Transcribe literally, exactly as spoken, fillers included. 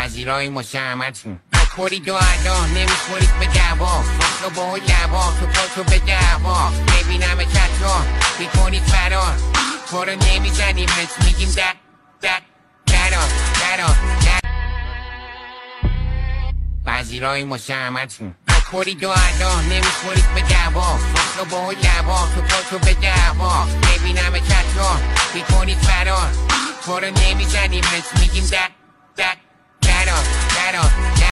وزیرای مشامتون بخوری دو ادا نمیخورید به دعوا تو با لبا تو پاتو به دعوا ببینم کترا میکنید فرار تو رو نمیزنیم بهت میگیم در در درا درا در وزیرای مشامتون بخوری دو ادا نمیخورید به دعوا تو با لبا تو پاتو به دعوا ببینم کترا میکنید فرار تو رو نمیزنیم بهت میگیم در در درا درا